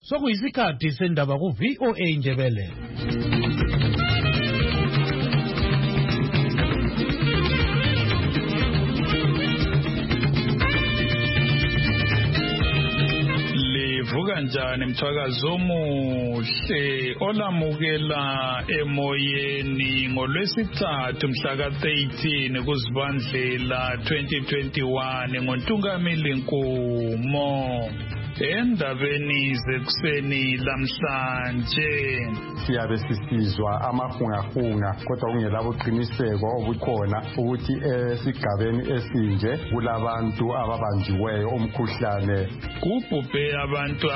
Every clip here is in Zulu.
Sokuyisikhathi sendaba ku VOA Indebele. Livuka njani mthwakazi omuhle olamukela emoyeni ngolwesithathu mhla ka-13 kuZibandlela 2021 ngoNtungamili Nkumo. Endabeni zekuseni lamhlanje siyabe sisizwa amahungahunga kodwa kungelabo qiniseko obukhona ukuthi esigabeni esinje kulabantu ababanjiweyo umkhuhlane. Kubhubhe abantu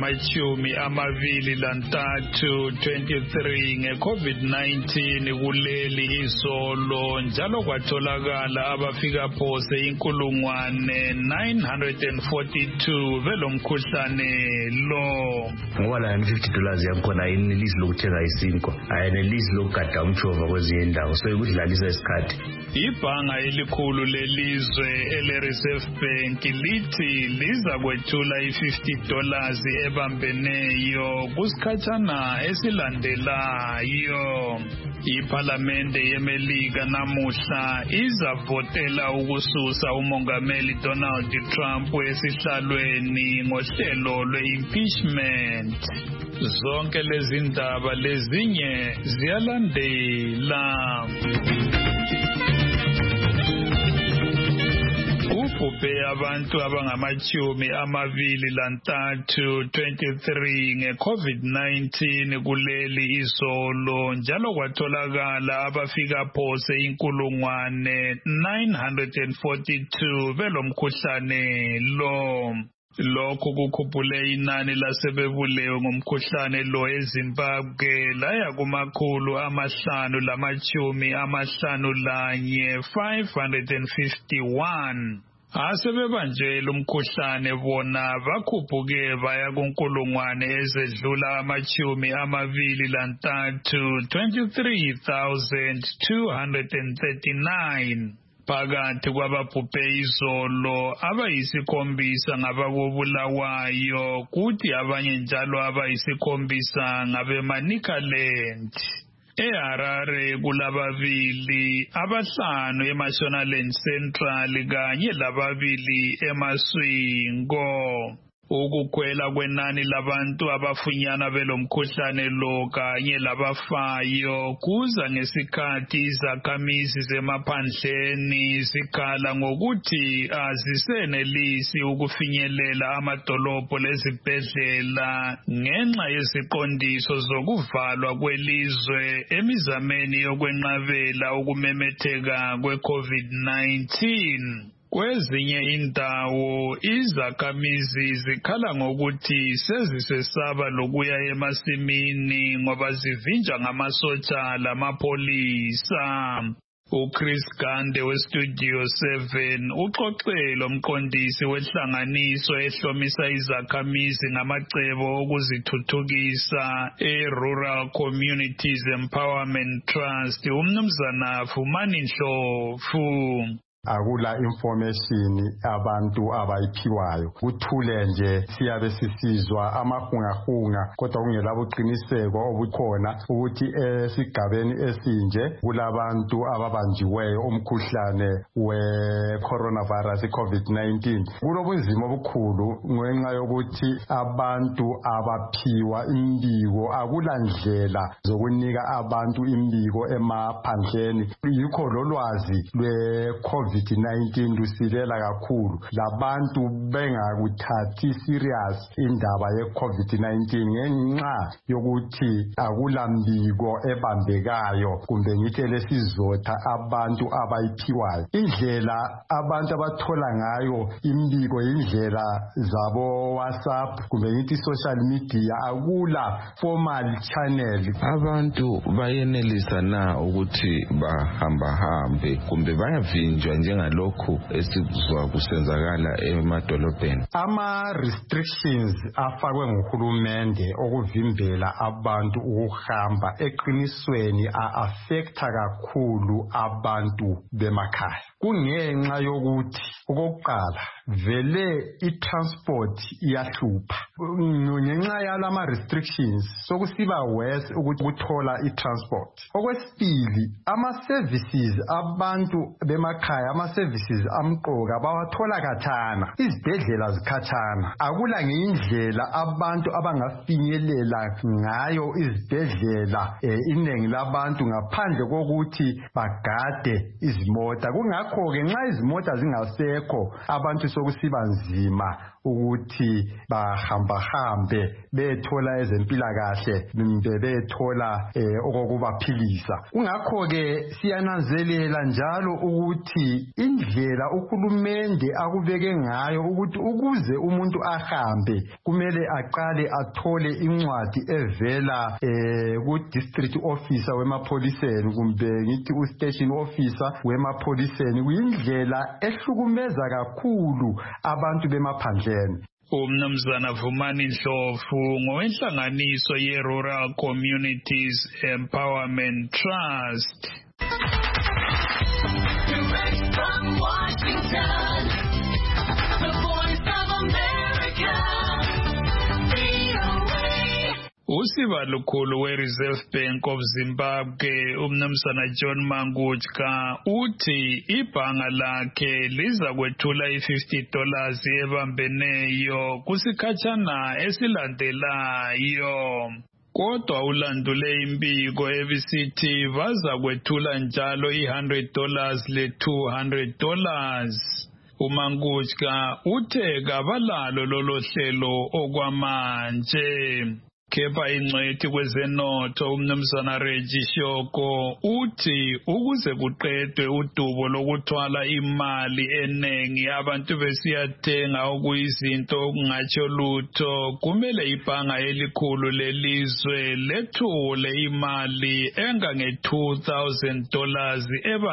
abangama-23 nge-COVID-19 kuleli izolo, njalo kwatholakala abafika phose 1,942 belomkhuhlane lo. Ngoba la $50 yakhona ayinelisi lokuthenga isinkwa, ayenelisi lokugada umjova kwezinye indawo, so ikudlalisa isikhathi. Ibhanga elikhulu lelizwe ele-Reserve Bank lithi liza kwethula $50 ebambeneyo kusikhatshana esilandelayo. Iphalamende yeMelika namuhla izavotela ukususa umongameli Donald Trump esihlalweni ngohlelo lwe-impeachment. Zonke lezi ndaba lezinye ziyalandela. Kubhubhe abantu abangama-23 nge-COVID-19 kuleli izolo, njalo kwatholakala abafika phose 1,942 belomkhuhlane lo. Lokhu kukhuphule inani lasebebulewe ngomkhuhlane lo eZimbabwe laya ku-551. Asebebanjela umkhuhlane bona bakhuphuke baya ku-23,239. Phakathi kwababhubhe izolo abayisikhombisa ngabakobulawayo, kuthi abanye njalo abayisikhombisa ngabeManicaland. eHarare kulababili, abahlanu eMashonaland Central kanye lababili eMaswingo. Ukukhwela kwenani labantu abafunyana belomkhuhlane lo kanye labafayo kuza ngesikhathi izakhamizi zemaphandleni zikhala ngokuthi azisenelisi ukufinyelela amadolobho lezibhedlela ngenxa yeziqondiso zokuvalwa kwelizwe emizameni yokwenqabela ukumemetheka kwe-COVID-19. Kwezinye indawo izakhamizi zikhala ngokuthi sezisesaba lokuya emasimini ngoba zivinjwa ngamasotsha lamapholisa. uChris Gande weStudio 7 uxoxele umqondisi wenhlanganiso ehlomisa izakhamizi ngamacebo okuzithuthukisa eRural Communities Empowerment Trust uMnumzana Fumani Ndlovu. Akula information abantu abayiphiwayo, kuthule nje siyabe sisizwa amahungahunga kodwa kungelabo qiniseko obukhona ukuthi esigabeni esinje kulabantu ababanjiweyo umkhuhlane we-coronavirus COVID-19. Kulobunzima obukhulu ngenxa yokuthi abantu abaphiwa imbiko, akula ndlela zokunika abantu imbiko emaphandleni. Yikho lolwazi lwe-COVID-19 lusilela kakhulu, labantu bengakuthathi serious indaba ye-COVID-19 ngenxa yokuthi akula mbiko ebambekayo kumbe ngithi lesizotha abantu abayiphiwayo. Indlela abantu abathola ngayo imbiko indlela zabo WhatsApp kumbe ngithi social media, akula formal channel. Abantu bayenelisa na ukuthi bahambe kumbe bayavinjwa njengalokhu esizwa kusenzakala emadolobheni? Ama-restrictions afakwe nguhulumende okuvimbela abantu ukuhamba eqinisweni a-affecta kakhulu abantu bemakhaya. kungenxa yokuthi okokuqala vele i-transport iyahlupha ngenxa yalama restrictions sokusiba worse ukuthi ukuthola i-transport. Okwesibili ama-services abantu bemakhaya ama-services amqoka bawathola khatshana, izibhedlela zikhatshana, akula ngendlela abantu abangafinyelela ngayo izibhedlela iningi labantu ngaphandle kokuthi bagade izimota. Kungakho-ke nxa izimota zingasekho abantu sokusiba nzima ukuthi bahambe bethola ezempilakahle bethola okokubaphilisa. Kungakho-ke siyananzelela njalo ukuthi indlela uhulumende akubeke ngayo ukuthi ukuze umuntu ahambe kumele aqale athole incwadi evela ku-district officer wemapholiseni kumbe ngithi u-station officer wemapholiseni. Kuyindlela ehlukumeza kakhulu abantu bemaphandleni. Umnumzana Vumani Ndlovu ngowenhlanganiso ye-Rural Communities Empowerment Trust. Direct from Washington, the Voice of America, VOA. Usiba lukhulu we-Reserve Bank of Zimbabwe, umnumzana John Mangutska, uthi ibhanga lakhe liza kwethula $50 ebambeneyo kusikhatshana esilandelayo. Kodwa ulandule imbiko ebisithi baza kwethula njalo $100 le-$200. uMangutska uthe kabalalo lolo hlelo okwamanje. Kepha ingcwethi kwezenotho umnumzana Reggie Shoko uthi ukuze kuqedwe udubo lokuthwala imali enengi abantu besiyathenga okuyizinto okungatsho lutho, kumele ibhanga elikhulu lelizwe lethule imali engange-$2,000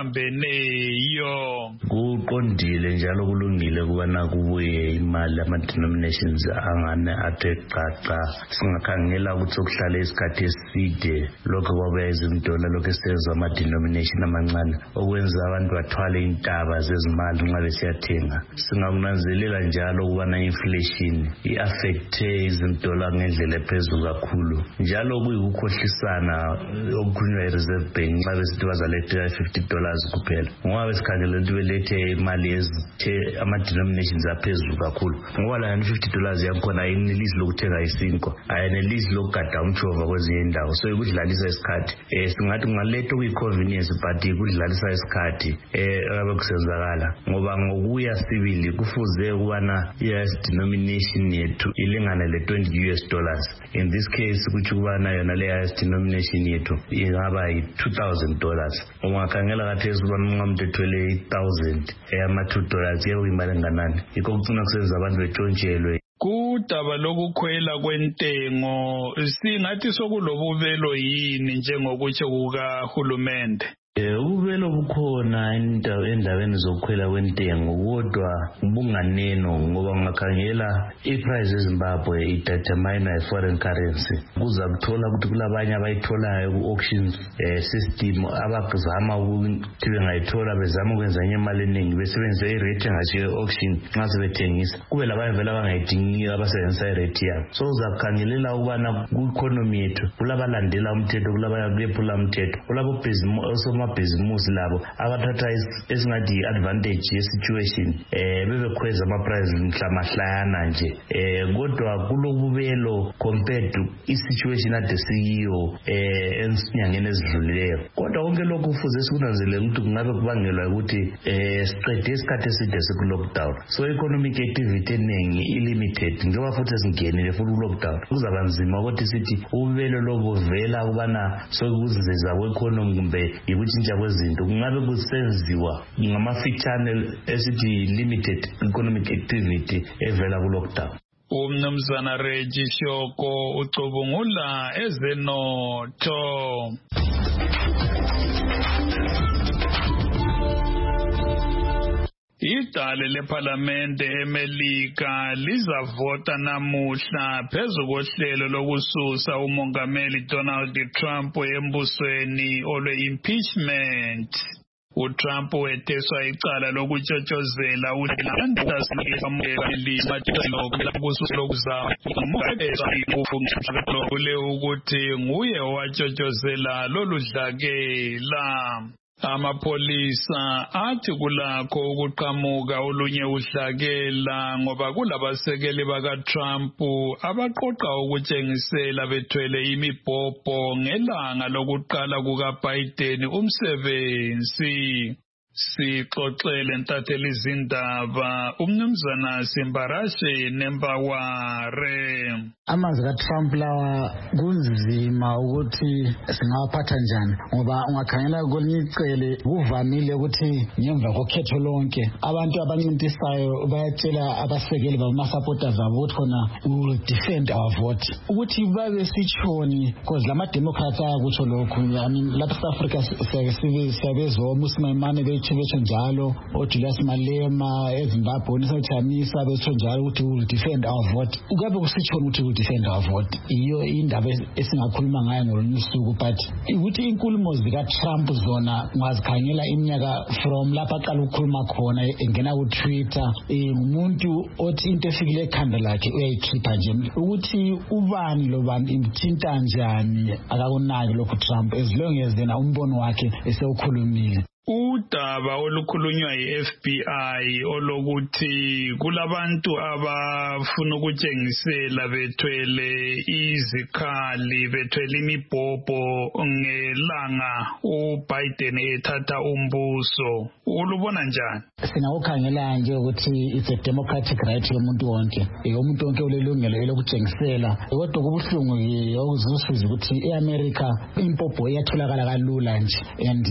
ebambeneyo. Kuqondile njalo kulungile kubana kubuye imali ama-denominations angane athe qaqa. Singakhangela ukuthi sokuhlala isikhathi eside lokho kwabuya izimdola lokho esenza ama-denomination amancane okwenza abantu bathwale intaba zezimali nxa besiyathenga. Singakunanzelela njalo ukubana inflation i-affecte izimdola ngendlela ephezulu kakhulu, njalo kuyikukhohlisana okukhulunywa yi-Reserve Bank nxa besithi bazaletha $50 kuphela, ngoba besikhangela ukuthi belethe imali ezithe ama-denominations aphezulu kakhulu, ngoba la $50 yakhona ayenelisi lokuthenga isinkwa, ayenelisi lokugada umtshova kwezinye indawo, so ikudlalisa isikhathi. Singathi kungaletha okuyi-convenience but ikudlalisa isikhathi abekusenzakala, ngoba ngokuya sibili kufuze ukubana i-US denomination yethu ilingane le-$20. In this case kuthi ukubana yona le-US denomination yethu ingaba yi-$2,000. Ungakhangela kathesi ukubana umuntu ethwele $1,000 ama-$2 kuyimali enganani, yikho kucina kusenza abantu betshontshelwe. Kudaba lokukhwela kwentengo singathi sokulobubelo yini njengokutsho kukahulumende? Ubuvelo bukhona endaweni zokukhwela kwentengo, kodwa bunganeno ngoba ungakhangela iprice eZimbabwe idetermine i-foreign currency. Kuza kuthola ukuthi kulabanye abayitholayo ku-auctions system abazama ukuthi bengayithola bezama ukwenza enye imali eningi besebenzisa irate engatshiyo auction nxa sebethengisa. Kube labanye vele abangayidingiyo abasebenzisa irate yabo. So uzakukhangelela ukubana ku-economy yethu kulabalandela umthetho, kulabanye kuyephula umthetho, kulabobhizimusi labo abathatha esingathi i-advantage ye-situation bebekhweza ama-price mhlamahlana nje, kodwa kulobubelo compared to i-situation ade siyiyo enyangeni ezidlulileyo. Kodwa konke lokhu kufuze sikunanzelele ukuthi kungabe kubangelwa ukuthi siqede isikhathi eside siku-lockdown, so economic activity eningi i-limited njengoba futhi esingenile futhi ku-lockdown. Kuzaba nzima ukuthi sithi ububelo lobuvela ukubana sokuziza kwe-economy kumbe yikutshintsha kwezinto kungabe kusenziwa ngamafitshane esithi limited economic activity evela ku-lockdown. Umnumzana Reggie Shoko ucubungula ezenotho. Idale leParlamente eMelika lizavota namuhla phezu kohlelo lokususa umongameli Donald Trump embusweni olwe-impeachment. uTrump wetheswa icala lokutshotshozela ukuthi nguye owatshotshozela lolu dlakela. Amapolisa athi kulakho ukuqhamuka olunye udlakela ngoba kulabasekeli bakaTrump abaqoqa ukutshengisela bethwele imibhobho ngelanga lokuqala kukaBiden umsebenzi. Sixoxele ntatheli zindaba umnumzana Simbarashe Nembaware. Amazwi kaTrump lawa kunzima ukuthi singawaphatha njani ngoba ungakhangela kwelinye icele kuvamile ukuthi ngemva kokhetho lonke abantu abancintisayo bayatshela abasekeli bama-supporters abo ukuthi khona will defend our vote ukuthi babe sitshoni because lama-democrats ayakutsho lokhu. Lapha South Africa siyabezwa uMusimane betsho njalo, oJulius Malema eZimbabwe uNisochamisa betsho njalo ukuthi will defend our vote. Ukabe kusitshoni ukuthi will defend our vote. Iyo indaba esingakhuluma ngayo ngolunye usuku, but ukuthi inkulumo zikaTrump zona ungazikhangela iminyaka from lapha aqala ukukhuluma khona engena kuTwitter, ngumuntu othi into efikile ekhanda lakhe uyayikhipha nje ukuthi ubani lobani imthinta njani akakunaki lokhu Trump as long as yena umbono wakhe esewukhulumile. Udaba olukhulunywa yi-FBI olokuthi kulabantu abafuna ukutshengisela bethwele izikhali bethwele imibhobho ngelanga uBiden ethatha umbuso, ulubona njani? Singawukhangela nje ukuthi it's a democratic right yomuntu wonke, umuntu wonke ulelungelo lokutshengisela. Kodwa kubuhlungu ukuzwisisa ukuthi eAmerica impopho iyatholakala kalula nje, and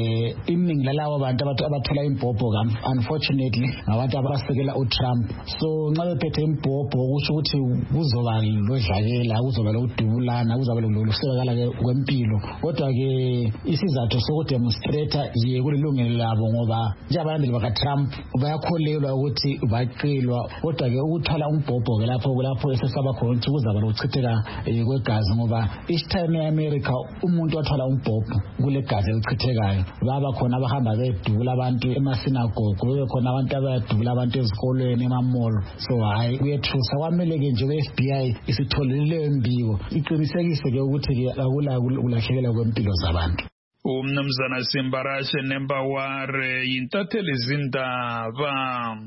iningi lalawo abantu abathola imbhobho unfortunately ngabantu abasekela uTrump. So nxa bephethe imbhobho kusho ukuthi kuzoba lodlakela, kuzoba lokudubulana, kuzoba lokusekela kwempilo. Kodwa ke isizathu sokudemonstrate ye kulilungelo labo ngoba nje abalandeli bakaTrump bayakholelwa ukuthi baqilwa. Kodwa ke ukuthola umbhobho ke lapho esesaba khona ukuthi kuzaba lokuchitheka kwegazi ngoba each time eAmerica umuntu wathola umbhobho kule gazi elichithekayo. Baba khona abahamba bedubula abantu emasinagogo, kube khona abantu abadubula abantu ezikolweni emamolo. So hayi kuyethusa kwamele ke nje kwe-FBI isitholile imbiko iqinisekise ke ukuthi ke akula kulahlekelwa kwempilo zabantu. Umnumzana Simbarashe Nembaware yintatheli zindaba.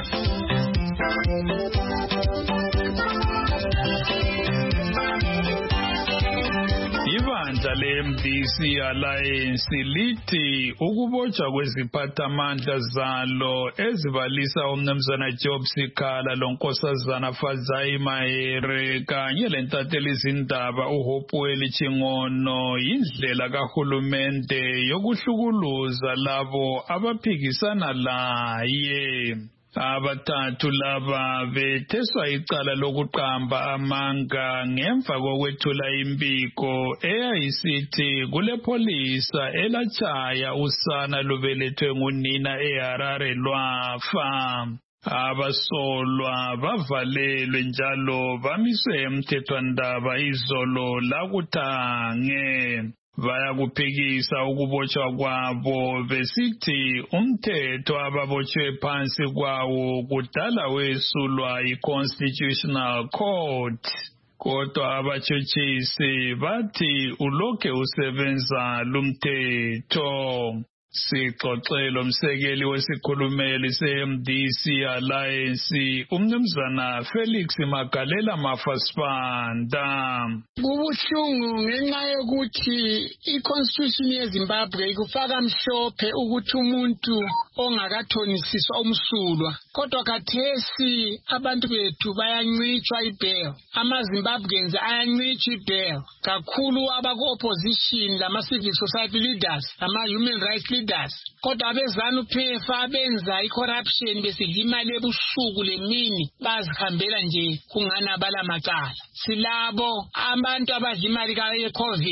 Ibandla le-MDC Alliance lithi ukubotshwa kweziphathamandla zalo ezibalisa umnumzana Job Sikhala lonkosazana Fadzai Mahere kanye lentatheli zindaba uHopewell Chingono yindlela kahulumende yokuhlukuluza labo abaphikisana laye. Abathathu laba betheswa icala lokuqamba amanga ngemva kokwethula imbiko eyayisithi kule polisa elachaya usana lubelethwe ngunina eHarare lwafa. Abasolwa bavalelwe njalo bamiswe emthethwandaba izolo lakuthange. Bayakuphikisa ukubotshwa kwabo besithi umthetho ababotshwe phansi kwawo kudala wesulwa yi-Constitutional Court. Kodwa abatshutshisi bathi ulokhe usebenza lumthetho. Sixoxele umsekeli wesikhulumeli se-MDC Alliance umnumzana Felix Magalela Mafasipanda. Kubuhlungu ngenxa yokuthi i-Constitution yeZimbabwe ikufaka mhlophe ukuthi umuntu ongakathonisiswa umsulwa. Kodwa khathesi abantu bethu bayancitshwa ibail. AmaZimbabweans ayancitshwa ibail. Kakhulu abaku-opposition lama-civil society leaders, lama-human rights leaders. Kodwa abezanu-PF abenza i-corruption besidla imali ebusuku lemini bazihambela nje kungana balamacala. Silabo abantu abadla imali ye-COVID.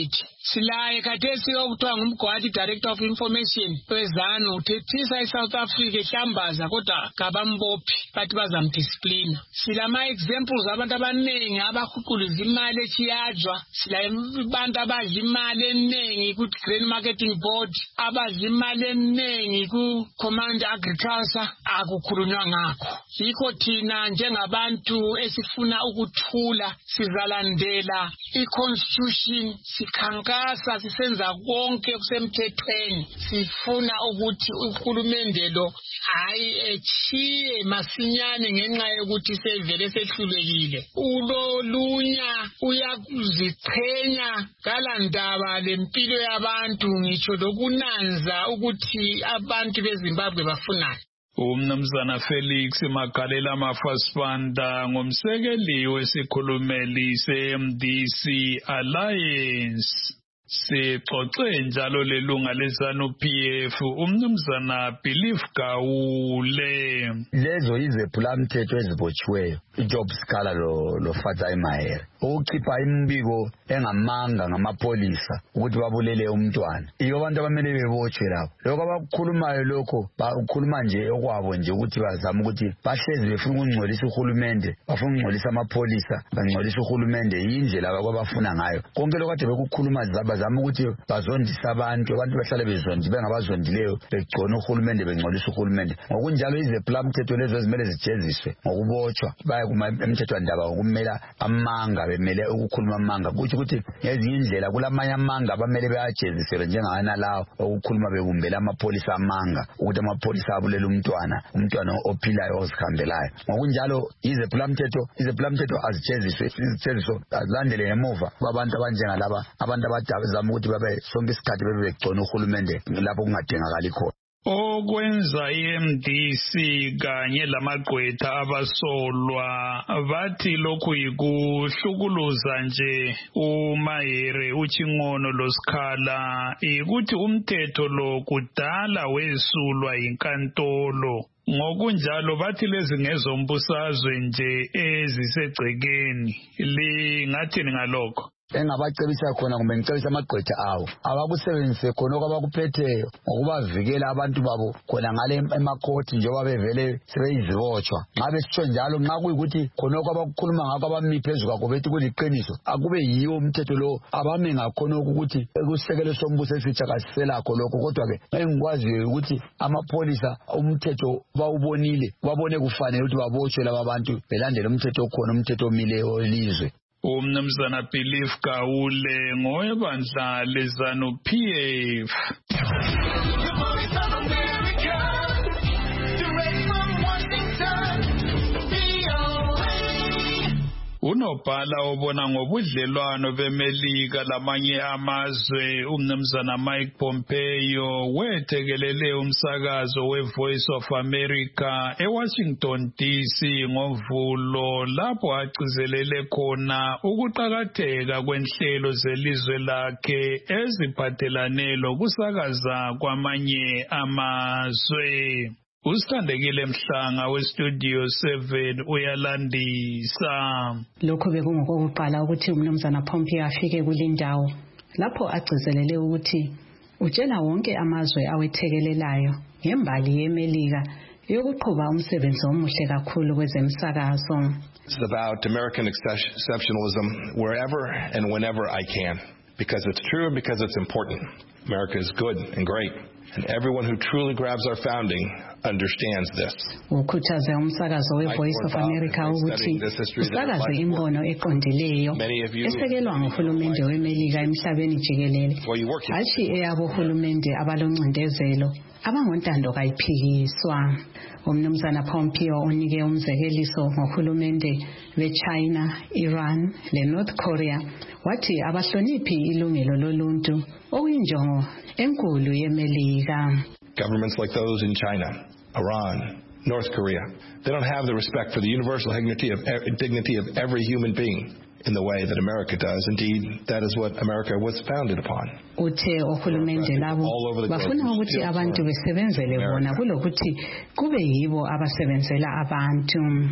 silaye khathesi okuthiwa ngumgwadi Director of Information wezanu uthethisa eSouth Africa ehlambaza kodwa kabambophi bathi bazamdisciplina. Silama examples abantu abaningi abahuquluza imali echiyajwa, silabantu abadla imali eningi ku Grain Marketing Board, abadla imali eningi ku Command Agriculture, akukhulunywa ngakho. Yikho thina njengabantu esifuna ukuthula sizalandela i-constitution, sikhankasa sisenza konke kusemthethweni. Sifuna ukuthi uhulumende lo hayi echiye masinyane ngenxa yokuthi sevele sehlulekile. Ulolunya uyakuziqhenya kalandaba lempilo yabantu, ngitsho lokunanza ukuthi abantu beZimbabwe bafunani. Umnumzana Felix Magalela Mafasibanda ngumsekeli wesikhulumeli se-MDC Alliance. Sixoxe njalo lelunga leZANU-PF umnumzana Belief Gawule. Lezo izephula-mthetho ezibotshiweyo iJob Sikhala lo Fatsai Mahere ukukhipha imbiko engamanga ngamapolisa ukuthi babulele umntwana. Iyo abantu abamele bebotshwe lapho. Lokho abakukhulumayo lokho bakhuluma nje okwabo nje ukuthi bazama ukuthi bahlezi befuna ukungcolisa uhulumende, bafuna ukungcolisa amapolisa, bangcolisa uhulumende yindlela ababafuna ngayo. Konke lokho kade bekukhuluma bazama ukuthi bazondisa abantu bahlale bezondi bengabazondileyo begcona uhulumende bengcolisa uhulumende. Ngokunjalo izephula-mthetho lezo zimele zijeziswe ngokubotshwa baya emthethwandaba ngokumela amanga bemele ukukhuluma amanga. Kuthi ukuthi ngezinye indlela kulamanye amanga abamele bayajeziswe njengana lawo ukukhuluma bekumbela amapolisa amanga ukuthi amapolisa abulele umntwana ophilayo ozikhambelayo. Ngokunjalo izephula-mthetho azijeziswe, izijeziswa azilandele ngemuva kwabantu abanjengalaba abantu abadazama ukuthi babe sonke isikhathi bebegcona uhulumende lapho kungadingakali khona. Okwenza iMDC kanye lamagqwetha abasolwa bathi lokhu yikuhlukuluza nje uMahere uChingono loSikhala ukuthi umthetho lo kudala wesulwa inkantolo. Ngokunjalo bathi lezi ngezombusazwe nje ezisegcekeni. Lingathini ngalokho? Engabacebisa khona kumbe ngicebisa amagqwetha awo abakusebenzise khona okwabakuphetheyo ngokubavikela abantu babo khona ngale emakhoti njengoba bevele sebeyizibotshwa. Ngabe sitsho njalo nxa kuyikuthi khona okwabakukhuluma ngakho abami phezu kwakho bethi kuliqiniso akube yiwo umthetho lo abame ngakhona ukuthi ekusekele sombuso esitsha kasiselakho lokho. Kodwa-ke engikwaziyo ukuthi amapolisa umthetho bawubonile babone kufanele ukuthi babotshwe laba bantu belandele umthetho okhona, umthetho omileyo welizwe. Umnumzana Belief Gawule ngowebandla leZANU-PF. Unobhala obona ngobudlelwano beMelika lamanye amazwe umnumzana Mike Pompeo wethekelele umsakazo weVoice of America eWashington DC ngoVulo lapho agcizelele khona ukuqakatheka kwenhlelo zelizwe lakhe eziphathelane lokusakaza kwamanye amazwe. Usithandekile Mhlanga weStudio 7 uyalandisa. Lokho bekungokokuqala ukuthi umnumzana Pompeo afike kulindawo lapho agcizelele ukuthi utshela wonke amazwe awethekelelayo ngembali yeMelika yokuqhuba umsebenzi omuhle kakhulu kwezemsakazo. It's about American exceptionalism wherever and whenever I can, because it's true and because it's important. America is good and great, and everyone who truly grabs our founding understands this. Ukhuthaze umsakazo weVoice of America ukuthi usakaze imbono eqondileyo esekelwa nguhulumende weMelika emhlabeni jikelele, hatshi eyabohulumende abaloncindezelo abangontando kayiphikiswa. Umnumzana Pompeo unike umzekeliso ngohulumende beChina, Iran leNorth Korea wathi abahloniphi ilungelo loluntu okuyinjongo enkulu yeMelika. Governments like those in China, Iran, North Korea, they don't have the respect for the universal dignity of every human being in the way that America does. Indeed, that is what America was founded upon. Uthe ohulumende labo bafuna ukuthi abantu besebenzele bona kulokuthi kube yibo abasebenzela abantu.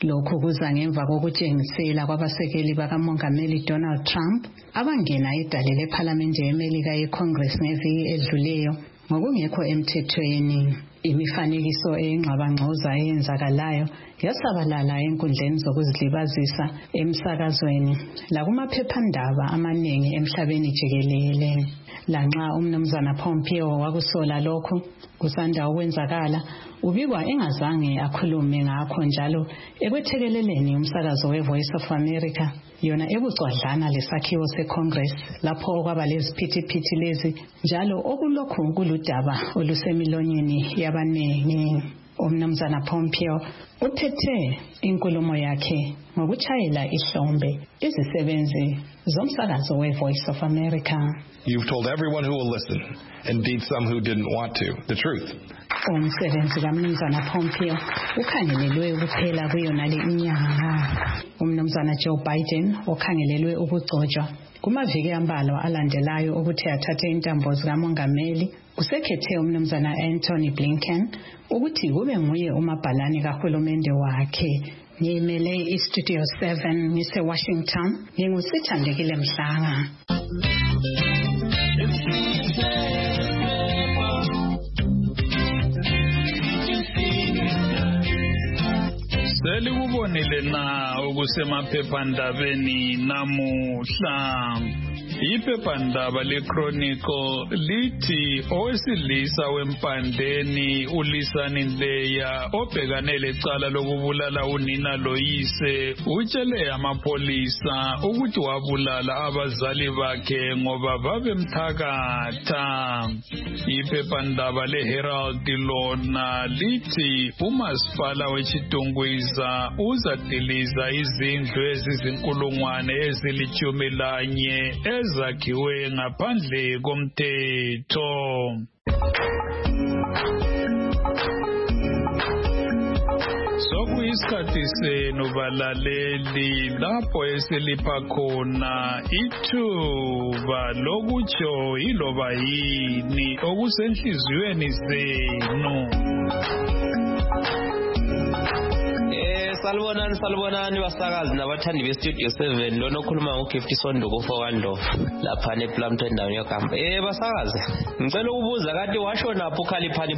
Lokhu kuza ngemva kokutshengisela kwabasekeli bakamongameli Donald Trump abangena idale lephalamende yeMelika yeCongress ngeviki edluleyo ngokungekho emthethweni. Imifanekiso eyingxabangxoza eyenzakalayo yasabalala enkundleni zokuzilibazisa emsakazweni lakumaphephandaba amaningi emhlabeni jikelele. Lanxa umnumzana Pompeo wakusola lokhu kusanda ukwenzakala, ubikwa engazange akhulume ngakho njalo ekwethekeleleni umsakazo weVoice of America yona ebucwadlana lesakhiwo seCongress lapho okwaba leziphithiphithi lezi njalo okulokhu kuludaba olusemilonyeni yabanengi. Umnumzana Pompeo uphethe inkulumo yakhe ngokutshayela ihlombe izisebenzi zomsakazo weVoice of America. You've told everyone who will listen, indeed some who didn't want to, the truth. Umsebenzi kaMnumzana Pompeo ukhangelelwe ukuphela kuyona le inyanga. Umnumzana Joe Biden okhangelelwe ukugcotshwa kumaviki ambalwa alandelayo ukuthi athathe intambo zikamongameli usekhethe umnumzana Anthony Blinken ukuthi kube nguye umabhalane kahulumende wakhe. Ngimele iStudio 7 ngise-Washington, ngingusithandekile Mhlanga. Selikubonile na ukusemaphephandabeni namuhla. Iphephandaba leChronicle lithi owesilisa wempandeni uLisani Ndeya obhekane lecala lokubulala unina loyise utshele amapolisa ukuthi wabulala abazali bakhe ngoba babemthakatha. Iphephandaba leHerald lona lithi umasipala weChitungwiza uzadiliza izindlu ezizinkulungwane ezilitshumi ezakhiwe ngaphandle komthetho. Sokuyisikhathi senu balaleli lapho eselipha khona ithuba lokutsho iloba yini okusenhliziyweni zenu. Salibonani basakazi nabathandi beStudio 7 lona okhuluma ngoGift Sonduko Fowandov lapha nePlumto endaweni yoKamba. Basakazi ngicela ukubuza kade washonapho uKhaliphani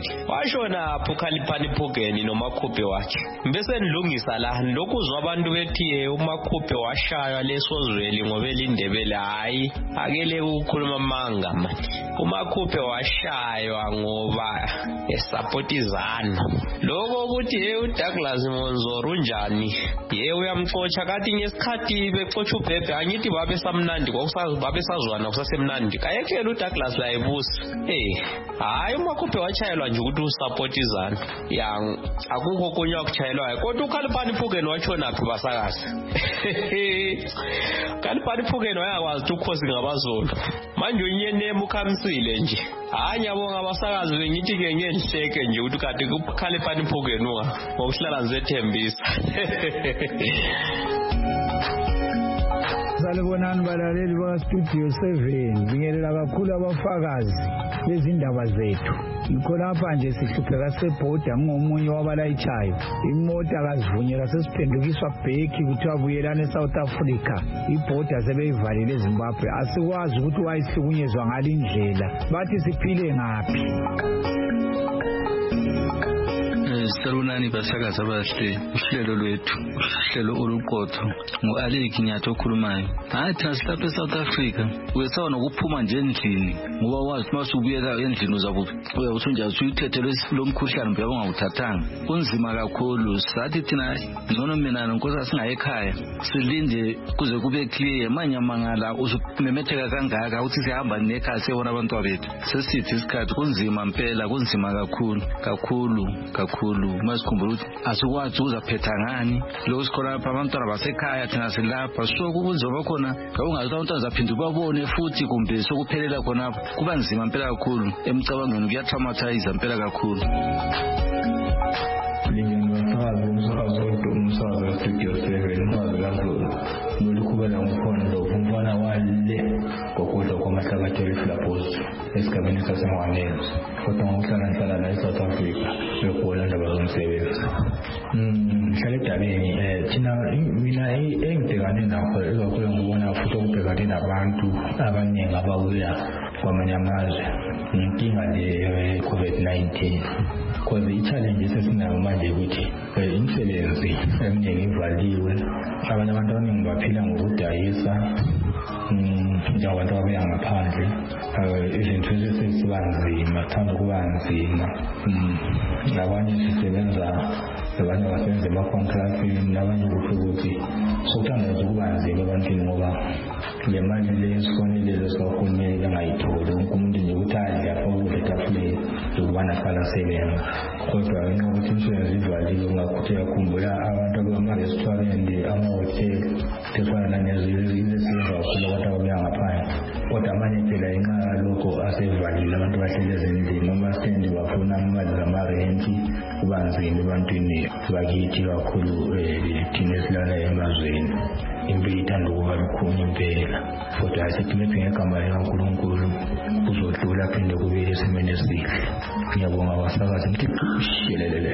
Phugeni noMakhuphe wakhe. Bese nilungisa la lokuzwa abantu bethi uMakhuphe washaywa lesozweli ngoba elindebele hayi akele ukukhuluma manga manje. uMakhuphe washaywa ngoba esupportizana. Lokho ukuthi uDouglas Monzoro unjani uyamxotsha kathi ngesikhathi bexotsha uBhebhe angithi babesamnandi babesazwana kusasemnandi kayekela uDouglas layibusa hayi uMakhuphe wachayelwa nje ukuthi usupportizana akukho konye okuchayelwayo kodwa uKhaliphani Phugeni wachonaphi basakazi. Khaliphani Phugeni wayakwazi ukuthi ukhosi ngabazolo manje unyeneme ukhamsile nje hayi ngiyabonga abasakazi bengithi ke ngenhleke nje ukuthi kade uKhaliphani Phugeni ngokuhlala nzethembisa. Salibonani balaleli bakaStudio 7 bingelela kakhulu abafakazi bezindaba zethu. Ngikho lapha nje sihlupheka sebhoda ngomunye wabalayitshayo imota akazivunyelwa sesiphendukiswa bheki ukuthi wabuyelana eSouth Africa ibhoda sebeyivalile eZimbabwe asikwazi ukuthi wayihlukunyezwa ngalindlela bathi siphile ngaphi. Salibonani basakazi abahle uhlelo lwethu uhlelo oluqotho ngoAleki Nyathi okhulumayo. Hayi thina silapha eSouth Africa wesaba nokuphuma nje endlini ngoba wazi masubuyela endlini uyabuthi nje usuyithethelwe lomkhuhlane mbe ungawuthathanga kunzima kakhulu. Sathi thina ngcono mina nonkosi asingaye ekhaya silinde kuze kube clear manje mangala uzumemetheka kangaka uthi sihamba nekhaya sebona abantu bethu sesithi isikhathi kunzima impela kunzima kakhulu masikhumbula ukuthi asikwazi uzaphetha ngani lo sikhona lapha abantwana basekhaya thina silapha so kunzima khona ngawungazi abantwana zaphinde babone futhi kumbe sokuphelela khona kuba nzima impela kakhulu emcabangweni kuyatraumatize impela kakhulu. Umsakazo weStudio 7 umsakazo kaZulu nolukhubela ngomkhondo umfana wale ngokudla kwamahlakatheli flapos esigabeni saseNgwaneni kodwa ngokuhlala la eSouth Africa bebona indaba zomsebenzi ngihlala edabeni thina mina engibhekane nakho ikakhulu ngibona futhi ukubhekane nabantu abaningi ababuya kwamanye amazwe inkinga le COVID-19 because i-challenge esinayo manje ukuthi imisebenzi eminingi ivaliwe abanye abantu abaningi baphila ngokudayisa njengabantu ababuya ngaphandle izinto sesiba nzima thanda kuba nzima abanye sisebenza abanye basebenza ema-contractini nabanye ukuthi sokuthanda nje ukuba nzima ebantwini ngoba le mali le esibonelelo sikahulumeni bengayitholi wonke umuntu nje ukuthi adle afake ukudla etafuleni ukubana aqala asebenza kodwa ngenxa yokuthi imisebenzi ivaliwe ngakuthi yakhumbula abantu abama-restaurant amahhoteli efana nanezisebenza kakhulu abantu ababuya ngaphandle kodwa amanye phela ngenxa yalokho asevalile abantu bahleli ezindlini noma stendi bafuna imali zamarenti kuba nzima ebantwini bakithi kakhulu thina esilala emazweni impilo ithanda ukuba lukhuni impela kodwa asithi maybe ngegama likaNkulunkulu kuzodlula phinde kubuyele esimeni esihle. Ngiyabonga abasakazi ngithi shelelele.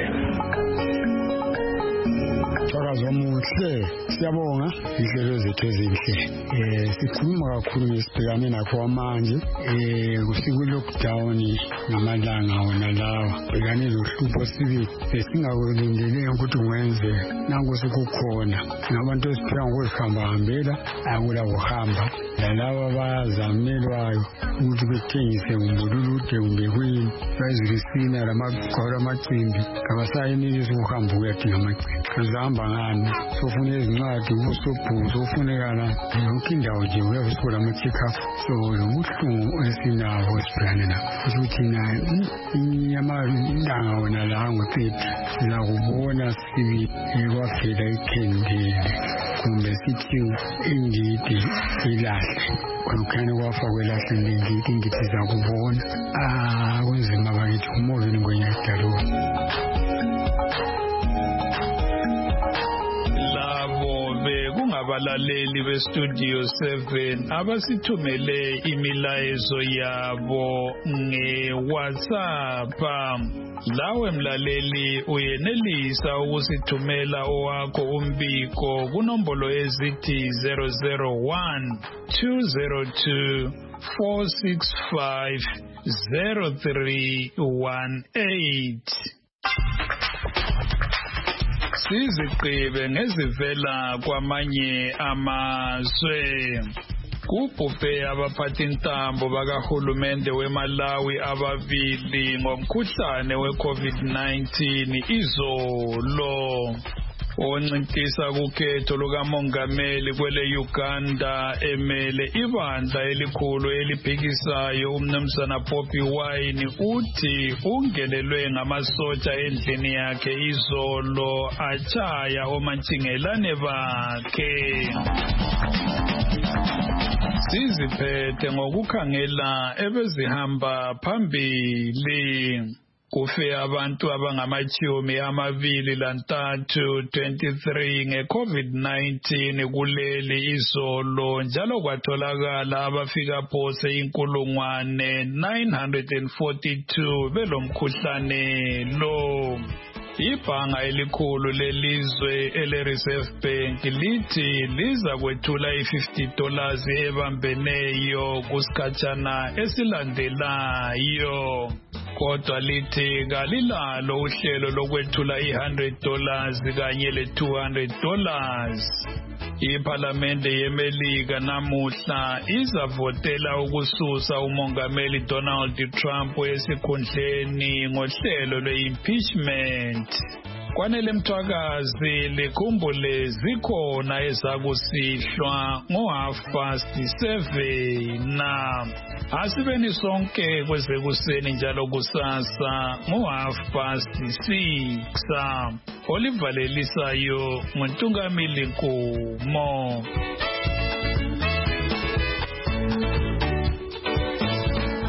Sakazi omuhle siyabonga inhlelo zethu ezinhle. Sikhuluma kakhulu ngesibhekane nakho manje kufika lockdown ngamalanga wona lawa bhekane lohlupho sibi singakulindele ukuthi kwenze nangu sekukhona nabantu esiphila ngokuzihambahambela akula kuhamba nalabo bazamelwayo ukuthi bethengise umbululude kumbe kuyini bayizilisina lamagqolo amacimbi abasayenelisi ukuhamba ukuyadinga amacimbi kuzahamba ngani sofuna izincwadi ubusobhuku sofunekana yonke indawo nje uyabusikola ama-check-up so lobuhlungu esinabo esibhekane nabo ukuthi yamalanga wona la ngo-30 siza kubona sibi kwavela ikhendeli kumbe sithi indidi ilahle kwalukhane kwafa kwelahle lendidi ngithi siza kubona kunzima bakithi umoveni ngwenyadaloni. Abalaleli bestudio 7 abasithumele imilayezo yabo nge-WhatsApp. Lawe mlaleli uyenelisa ukusithumela owakho umbiko kunombolo ezithi 001 202 465 0318. Sizigqibe ngezivela kwamanye amazwe. Kubhubhe abaphathintambo bakahulumende weMalawi ababili ngomkhuhlane we-COVID-19 izolo. Oncintisa kukhetho lukamongameli kwele Uganda emele ibandla elikhulu eliphikisayo umnumzana Bobi Wine uthi ungenelwe ngamasotsha endlini yakhe izolo atshaya omantshingelane bakhe. Siziphethe ngokukhangela ebezihamba phambili. Kufe abantu abangama-23 nge-COVID-19 kuleli izolo njalo kwatholakala abafika phose 1,942 belomkhuhlane lo. Ibhanga elikhulu lelizwe ele-Reserve Bank lithi liza kwethula $50 ebambeneyo kusikhatshana esilandelayo. Kodwa lithi kalilalo uhlelo lokwethula $100 kanye le-$200. Iphalamende yeMelika namuhla izavotela ukususa umongameli Donald Trump esikhundleni ngohlelo lwe-impeachment. Kwanele mthwakazi likhumbule zikhona ezakusihlwa ngo-7:30. Asibeni sonke kwezekuseni njalo kusasa ngo-6:30. Olivalelisayo nguNtungamili Nkumo.